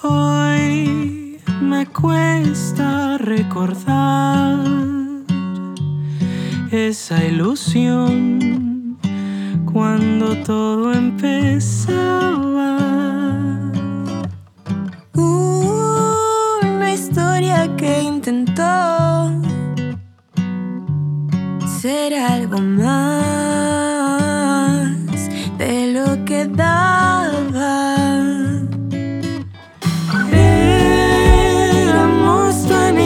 Hoy me cuesta recordar esa ilusión cuando todo empezaba. Una historia que intentó ser algo más de lo que daba. Éramos tan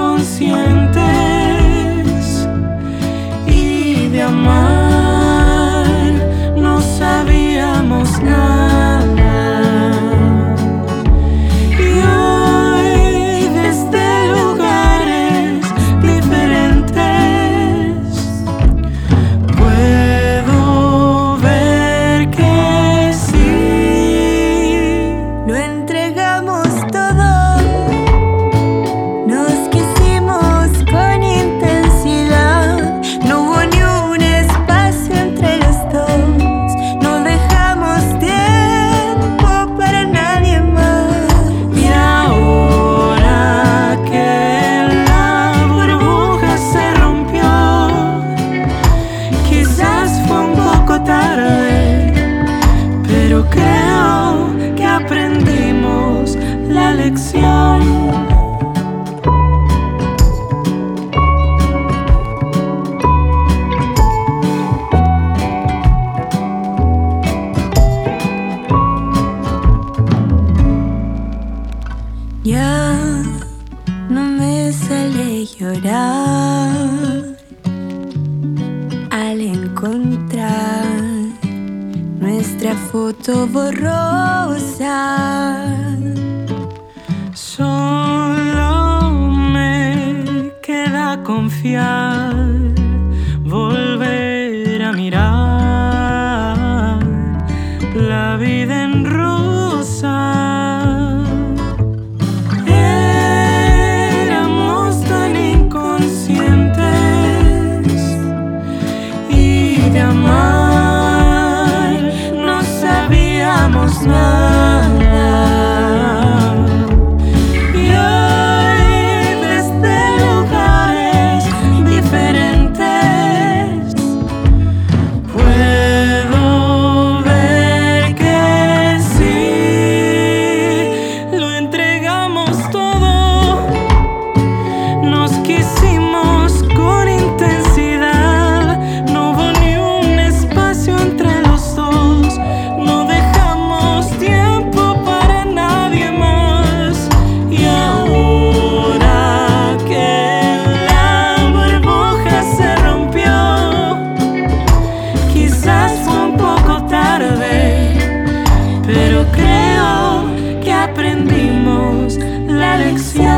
inconscientes y de amar no sabíamos nada. Y hoy desde lugares diferentes puedo ver que sí. Lo entregamos todo, nos quisimos con intensidad. No hubo ni un espacio entre los dos, no dejamos tiempo para nadie más. Y ahora que la burbuja se rompió, quizás fue un poco tarde, pero creo que aprendimos la lección. Ya no me sale llorar al encontrar nuestra foto borrosa. Solo me queda confiar, volver a mirar la vida en rosa. Éramos tan inconscientes y de amar no sabíamos nada. Y hoy desde lugares diferentes puedo ver que sí. Lo entregamos todo, nos quisimos con intensidad. No hubo ni un espacio entre los dos, no dejamos tiempo para nadie más. Y ahora que la burbuja se rompió, quizás fue un poco tarde, pero creo que aprendimos la lección.